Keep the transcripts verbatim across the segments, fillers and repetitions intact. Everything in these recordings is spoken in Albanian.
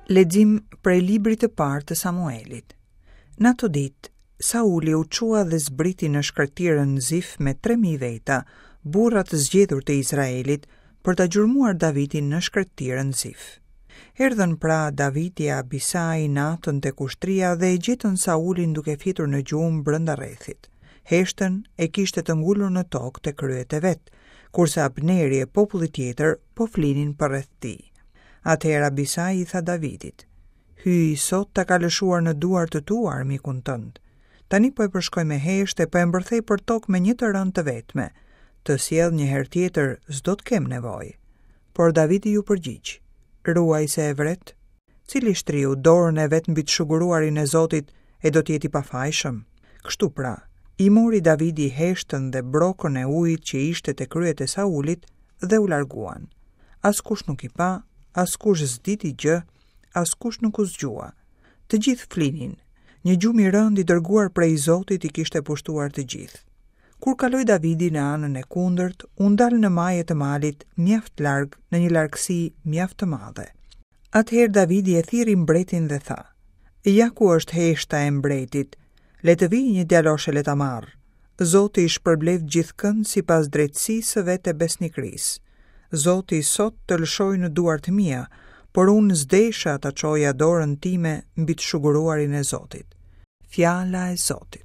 Lexim prej librit të parë të Samuelit. Në ato ditë, Sauli u çua dhe zbriti në shkretirën Zif me tre mijë veta, burrat zgjedhur të Izraelit, për ta gjurmuar Davidin në shkretirën Zif. Erdhën pra Davidi e Abisai natën tek ushtria dhe e gjetën Saulin duke fjetur në gjumë brenda rrethit. Heshtën e kishte të ngulur në tokë te kryet e vet, kurse Abneri e populli tjetër po flinin përreth tij. Atëherë Abisai i tha Davidit: "Hyj sot ta ka lëshuar në duar të tu armikun tënd. Tani po e përshkoj me heshtë e po e mbërthej për tokë me një të rënë të vetme. Të sjell një herë tjetër s'do të kem nevojë." Por Davidi ju përgjigj: "Ruaj se e vret? Cili shtriu dorën e vet mbi të shuguruarin e Zotit e do të jeti pafajshëm?" Kështu pra, i mori Davidi heshtën dhe brokën e ujit që ishte te kryet e Saulit dhe u larguan. Askush nuk i pa, askush s'diti gjë, askush nuk u zgjua. Të gjithë flinin. Një gjumë i rënd i dërguar prej Zotit i kishte pushtuar të gjithë. Kur kaloi Davidi në anën e kundërt, u ndal në majë të malit mjaft larg, në një largësi mjaft të madhe. Atëherë Davidi e thirri mbretin dhe tha: "Ja ku është heshta e mbretit, le të vijë një djaloshe le ta marr. Zoti i shpërbleft gjithkënd sipas drejtësisë së vet e besnikrisë. Zoti sot të lëshoj në duart mia, por unë s'desha ta çoja dorën time mbi të shuguruarin e Zotit." Fjala e Zotit.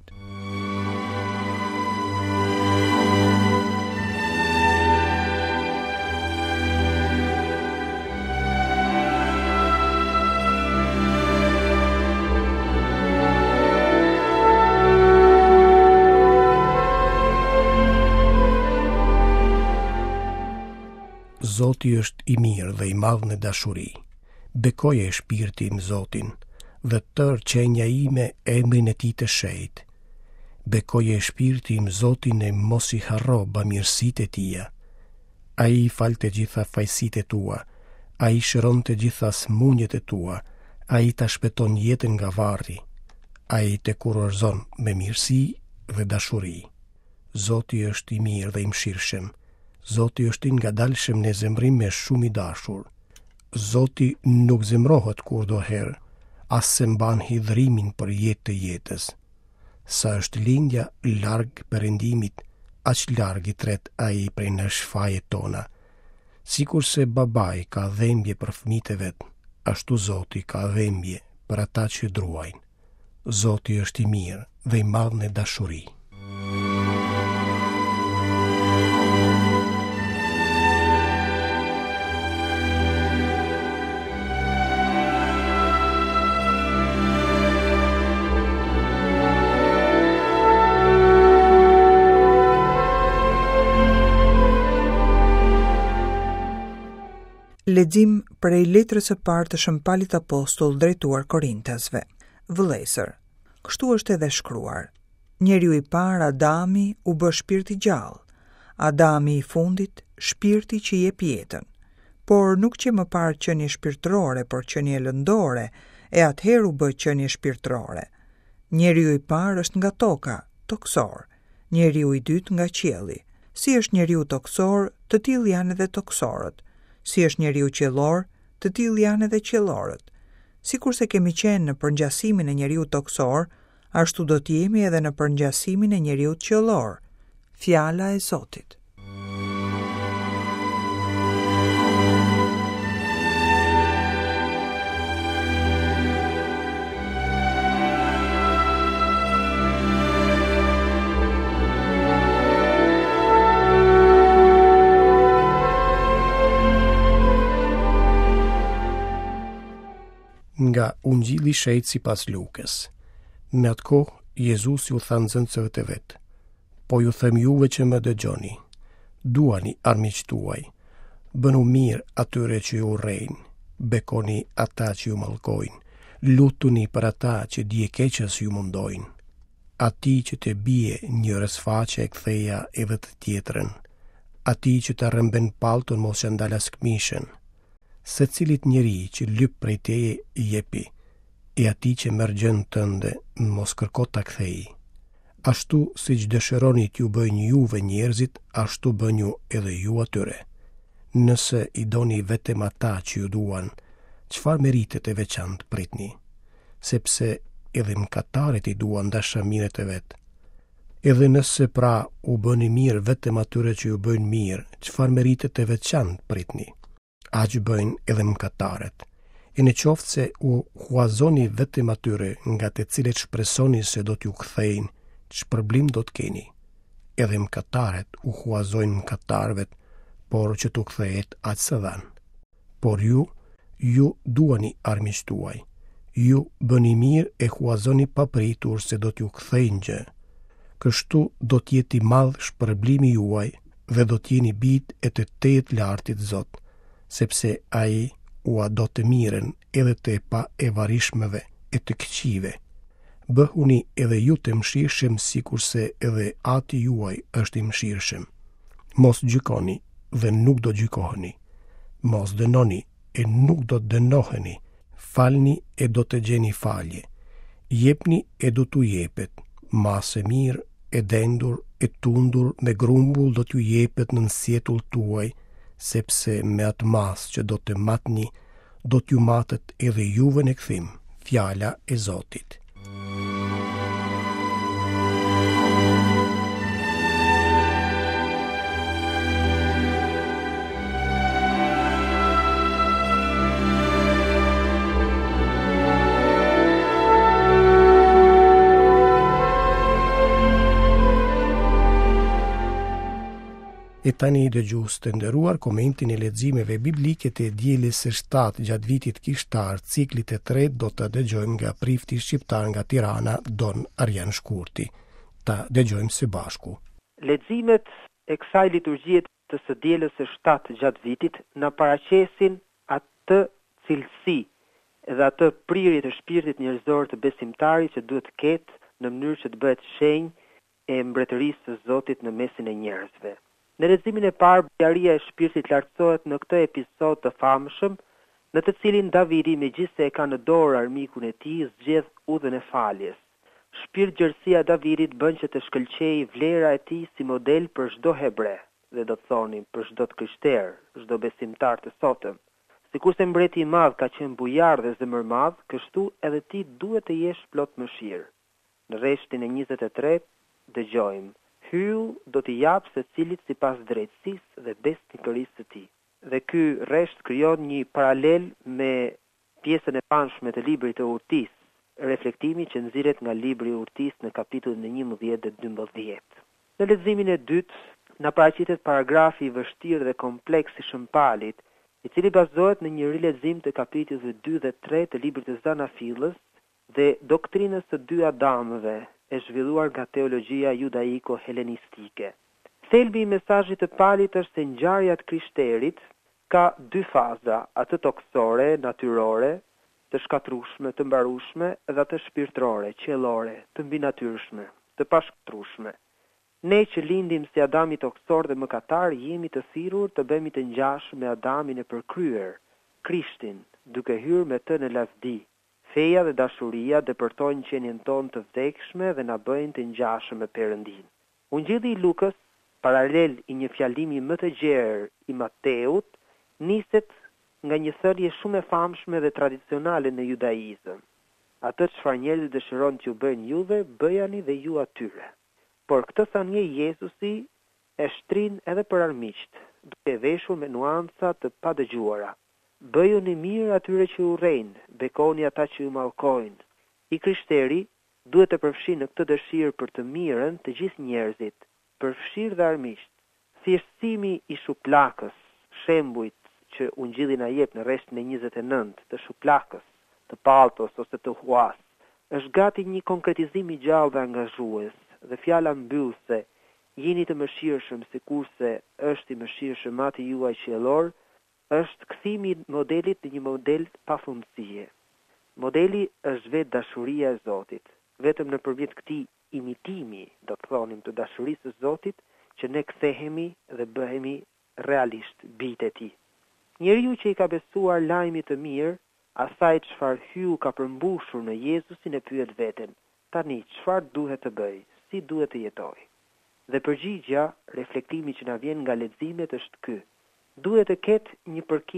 Zoti është i mirë dhe i madh në dashuri. Bekoje shpirti im Zotin, dhe tërë qenja ime emrin e tij të shenjtë. Bekoje shpirti im Zotin e mos i harro bamirësitë e tija. Ai i fal të gjitha fajsitë e tua, ai shëron të gjitha smundjet e tua, ai ta shpëton jetën nga varri, ai të kurorëzon me mirësi dhe dashuri. Zoti është i mirë dhe i mëshirshëm. Zoti është i ngadalshëm në zemrim me shumë i dashur. Zoti nuk zemrohet kur do herë, as se mban hidhrimin për jetë të jetës. Sa është lindja larg perëndimit, aq larg i tret ai prej në shfajet tona. Sikur se babai ka dhembje për fëmijët e vet, ashtu Zoti ka dhembje për ata që druajnë. Zoti është i mirë dhe i madh në dashuri. Lexim prej letrës së parë të Shën Paulit Apostull drejtuar Korintasve. Vëllezër, kështu është edhe shkruar: Njeriu i parë Adami u bë shpirt i gjallë, Adami i fundit shpirti që jep jetën. Por nuk që më parë qenie shpirtërore, por qenie lëndore, e atëherë u bë qenie shpirtërore. Njeriu i parë është nga toka, toksor, njeriu i dytë nga qielli. Si është njeriu toksor, të tillë janë edhe toksorët. Si është njeriu qiellor, të tillë janë edhe qiellorët. Sikurse kemi qenë në përngjasimin e njeriu toksor, ashtu do të jemi edhe në përngjasimin e njeriu qiellor. Fjala e Zotit. Nga Ungjilli i Shejtë sipas Lukës. Në atë kohë, Jezusi u tha nxënësve të vet: "Po ju them juve që më dëgjoni, duani armiqtë tuaj, bënu mirë atyre që ju urrejnë, bekoni ata që ju mallkojnë, lutuni për ata që djekeqës ju mundojnë. Atij që të bie njërës faqe e ktheja edhe të tjetrën, atij që të rrëmben pallton mos ja ndalas këmishën. Se cilit njeri që lyp prej teje i jepi, e ati që merr gjën tënde mos kërko ta kthej. Ashtu si që dëshironi t'ju bëjnë juve njerëzit, ashtu bënju edhe ju atyre. Nëse i doni vetëm ata që ju duan, çfarë meritet e veçantë pritni, sepse edhe mëkatarët i duan dashamirët e vetë. Edhe nëse pra u bëni mirë vetëm atyre që ju bëjnë mirë, çfarë meritet e veçantë pritni? Aq bëjnë edhe mëkatarët. E në qoftë se u huazoni vetëm atyre nga të cilët shpresoni se do t'ju kthejnë, ç'përblim do t'keni? Edhe mëkatarët u huazojnë mëkatarëve, por që t'u kthehet aq së dhan. Por ju, ju duani armiqtë tuaj. Ju bëni mirë e huazoni papritur se do t'ju kthejnë gjë. Kështu do t'jeti madh shpërblimi juaj dhe do t'jeni bijtë e të tejet lartit Zot, sepse ai ua do të miren edhe të pa e varishmeve e të këqive. Bëhuni edhe ju të mëshirshëm sikurse edhe ati juaj është i mëshirshëm. Mos gjykoni dhe nuk do gjykoheni. Mos dënoni e nuk do dënoheni. Falni e do të gjeni falje. Jepni e do t'u jepet. Masë e mirë, e dendur, e tundur me grumbull do t'ju jepet në nsjetull tuaj, sepse me atë masë që do të matni, do t'ju matet edhe juve në kthim. Fjala e Zotit. E tani i dëgjues të nderuar, komentin e leximeve biblike të dielës së shtatë gjatë vitit kishtar, ciklit e tretë do të dëgjojmë nga prifti shqiptar nga Tirana, Don Arjan Shkurti. Ta dëgjojmë së bashku. Leximet e kësaj liturgjie të së dielës së shtatë gjatë vitit na paraqesin atë cilësi dhe atë prirje të shpirtit njerëzor të besimtarit që duhet të ketë në mënyrë që të bëhet shenjë e mbretërisë së Zotit në mesin e njerëzve. Në leximin e parë, bjaria e shpirtit lartësohet në këtë episod të famshëm, në të cilin Davidi, megjithse e ka në dorë armikun e tij, zgjedh udhën e faljes. Shpirt gjerësia e Davidit bën që të shkëlqejë vlera e tij si model për çdo hebre, dhe do të thonim për çdo të krishterë, çdo besimtar të sotëm. Sikurse mbreti i madh ka qenë bujar dhe zemërmadh, kështu edhe ti duhet të jesh plot mëshirë. Në rreshtin e njëzet e tretë dëgjojmë: Hyu do t'i jap secilit sipas drejtësisë dhe besnikërisë së tij. Dhe ky rresht krijon një paralel me pjesën e panshme të librit të Urtisë, reflektimi që nxirret nga libri i Urtisë në kapitullin e njëmbëdhjetë dhe dymbëdhjetë. Në leximin e dytë na paraqitet paragrafi i vështirë dhe kompleks i Shëmpalit, i cili bazohet në një rilexim të kapitujve dy dhe tre të librit të Zanafillës dhe doktrinës së dy Adamëve, e zhvilluar nga teologjia judaiko-helenistike. Thelbi i mesazhit të Palit është se ngjarja e krishterit ka dy faza, atë toksore, natyrore, të shkatrueshme, të mbarueshme, dhe atë shpirtërore, qiellore, të mbinatyrshme, të pashkatrueshme. Ne që lindim si Adami toksor dhe mëkatar, jemi të thirrur të bëhemi të ngjashëm me Adamin e përkryer, Krishtin, duke hyrë me të në lavdi. Feja dhe dashuria depërtojnë qenien tonë të vdekshme dhe na bëjnë të ngjashëm me Perëndin. Ungjilli i Lukës, paralel i një fjalimi më të gjerë i Mateut, niset nga një thënie shumë e famshme dhe tradicionale në judaizëm. Atë çfarë njerëzit dëshirojnë t'ju bëjnë juve, bëjani dhe ju atyre. Por këtë thënie Jezusi e shtrin edhe për armiqt, duke veshur me nuanca të padëgjuara. Bëjuni mirë atyre që urrejnë, bekoni ata që ju mallkojnë. I krishteri duhet të përfshijë në këtë dëshirë për të mirën të gjithë njerëzit, përfshirë dhe armiqt. Thjeshtësimi i shuplakës, shembujt që Ungjilli na jep në rreshtin e njëzet e nëntë të shuplakës, të paltos ose të huas, është gati një konkretizim i gjallë dhe angazhues, dhe fjala mbyllëse, jeni të mëshirshëm sikurse është i mëshirshëm Ati juaj qiellor, është kthimi i modelit në një model pafundësie. Modeli është vetë dashuria e Zotit. Vetëm nëpërmjet këtij imitimi, do të thonim, të dashurisë së Zotit, që ne kthehemi dhe bëhemi realisht bijtë e tij. Njeriu që i ka besuar lajmit të mirë, asaj çfarë hyu ka përmbushur në Jezusin, e pyet veten: tani çfarë duhet të bëj? Si duhet të jetoj? Dhe përgjigja, reflektimi që na vjen nga leximet është ky: duhet të ketë një përkim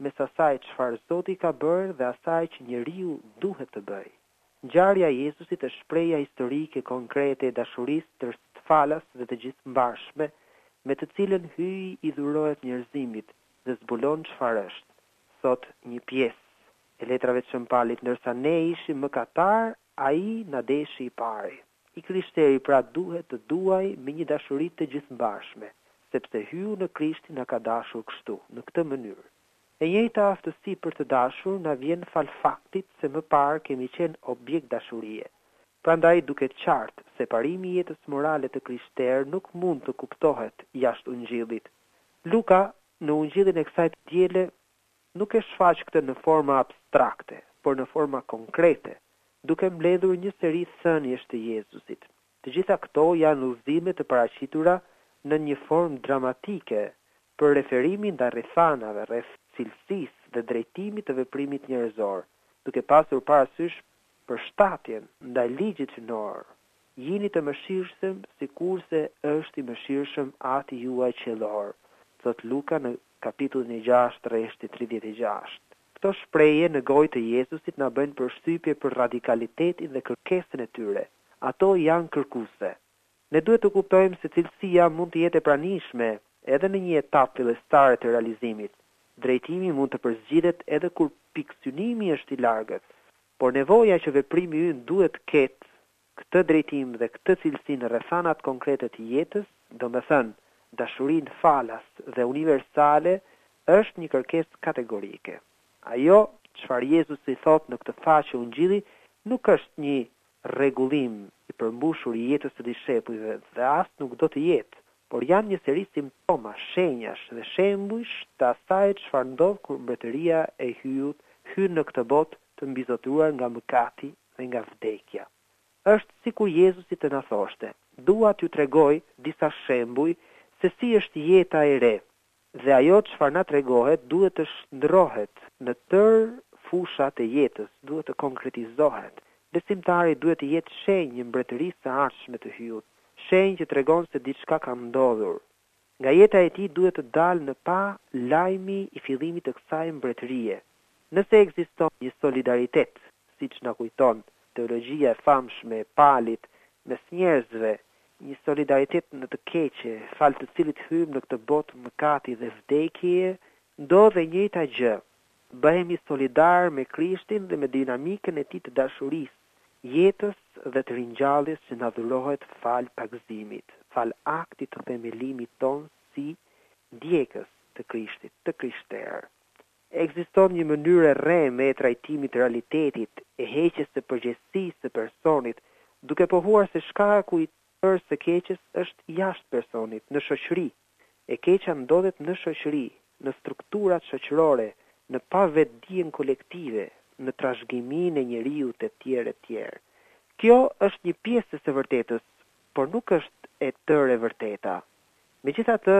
mes asaj çfarë Zoti ka bërë dhe asaj që njeriu duhet të bëjë. Ngjarja e Jezusit është shpreha historike konkrete e dashurisë të falas dhe të gjithëmbarshme, me të cilën hyi i dhurohet njerëzimit dhe zbulon çfarë është. Thot një pjesë e letrave të Shëmpalit, ndërsa ne ishim mëkatar, ai na deshi i pari. I Krishteri pra duhet të duaj me një dashuri të gjithëmbarshme, sepse hyu në Krishtin na ka dashur kështu, në këtë mënyrë. E njëjta aftësi për të dashur na vjen fal faktit se më parë kemi qenë objekt dashurie. Prandaj duket qartë se parimi i jetës morale të krishterë nuk mund të kuptohet jashtë Ungjillit. Luka në Ungjillin e kësaj diele nuk e shfaq këtë në forma abstrakte, por në forma konkrete, duke mbledhur një seri thëniesh të Jezusit. Të gjitha këto janë udhëzime të paraqitura në një formë dramatike për referimin ndaj rrethanave, rreth cilësisë dhe drejtimit të veprimit njerëzor, duke pasur parasysh përshtatjen ndaj ligjit hyjnor. Jini të mëshirshëm sikurse është i mëshirshëm Ati juaj qiellor, thot Luka në kapitullin e gjashtë rreshti tridhjetë e gjashtë. Këto shprehje në gojë të Jezusit na bëjnë përshtypje për radikalitetin dhe kërkesën e tyre. Ato janë kërkuese. Ne duhet të kuptojmë se cilësia mund të jetë e pranishme edhe në një etapë fillestare të realizimit. Drejtimi mund të përzgjidhet edhe kur pikësynimi është i largët, por nevoja që veprimi ynë duhet të ketë këtë drejtim dhe këtë cilësi në rrethanat konkrete të jetës, domethënë dashurinë falas dhe universale, është një kërkesë kategorike. Ajo çfarë Jezusi thot në këtë faqe Ungjilli nuk është një rregullim i përmbushur i jetës së dishepujve dhe as nuk do të jetë, por janë një seri simptoma, shenjash dhe shembujsh të asaj çfarë ndodh kur mbretëria e hyjut hyn në këtë botë të mbizotruar nga mëkati dhe nga vdekja. Është sikur Jezusi të na thoshte: "Dua t'ju tregoj disa shembuj se si është jeta e re." Dhe ajo çfarë na tregohet duhet të shndrohet në tërë fushat e jetës, duhet të konkretizohet. Besimtari duhet të jetë shenjë një mbretërisë së ardhshme të hyjut, shenjë që tregon se diçka ka ndodhur. Nga jeta e tij duhet të dalë në pa lajmi i fillimit të kësaj mbretërie. Nëse ekziston një solidaritet, siç na kujton teologjia e famshme e Palit mes njerëzve, një solidaritet në të keqe, fal të cilit hyjmë në këtë botë mëkati dhe vdekje, ndodh e njëjta gjë. Bëhemi solidar me Krishtin dhe me dinamikën e tij të dashurisë, jetës dhe të ringjalljes që na dhurohet fal pagëzimit, fal aktit të themelimit ton si ndjekës të Krishtit, të krishterë. Ekziston një mënyrë e re me e trajtimit të realitetit, e heqjes së përgjegjësisë së personit, duke pohuar se shkaku i tërë së keqes është jashtë personit, në shoqëri. E keqja ndodhet në shoqëri, në strukturat shoqërore, në pavetdijen kolektive, në trashëgiminë e njeriu të tjerë e tjerë. Kjo është një pjesë e së vërtetës, por nuk është e tërë e vërteta. Megjithatë,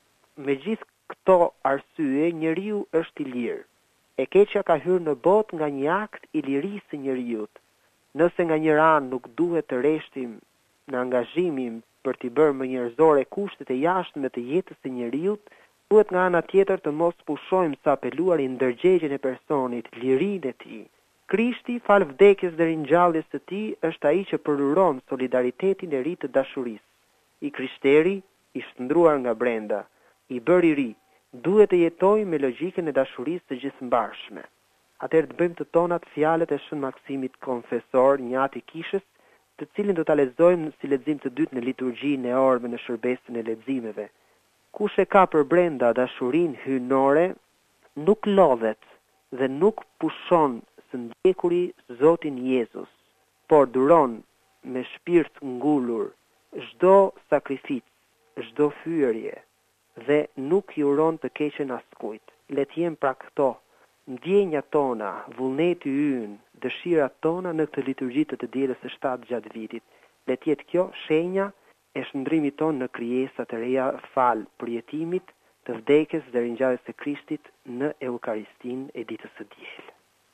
me gjithë këto arsye, njeriu është i lirë. E keqja ka hyrë në botë nga një akt i lirisë së njeriut. Nëse nga një anë nuk duhet të rreshtim në angazhimin për t'i bërë më njerëzore kushtet e jashtme të jetës së njeriut, duhet nga ana tjetër të mos pushojmë sa apeluar i ndërgjegjen e personit, lirinë e tij. Krishti, fal vdekjes dhe ringjalljes së tij, është ai që përuron solidaritetin e ri të dashurisë. I krishteri, i shndruar nga brenda, i bërë i ri, duhet të jetojë me logjikën e dashurisë së gjithëmbarshme. Atëherë të bëjmë të tonat fjalët e Shën Maksimit Konfesor, një ati kishës, të cilin do ta lexojmë si lexim të dytë në liturgjinë e orëve në shërbesën e leximeve. Kush e ka për brenda dashurinë hyjnore, nuk lodhet dhe nuk pushon së ndjekuri Zotin Jezus, por duron me shpirt ngulur çdo sakrificë, çdo fyerje dhe nuk i uron të keqen askujt. Le të jem pra këto ndjenjat tona, vullneti ynë, dëshirat tona në këtë liturgji të të dielës së shtatë gjatë vitit. Le të jetë kjo shenja e shndrimit ton në krijesa të reja fal përjetimit të vdekjes dhe ringjalljes së Krishtit në Eukaristinë e ditës së diel.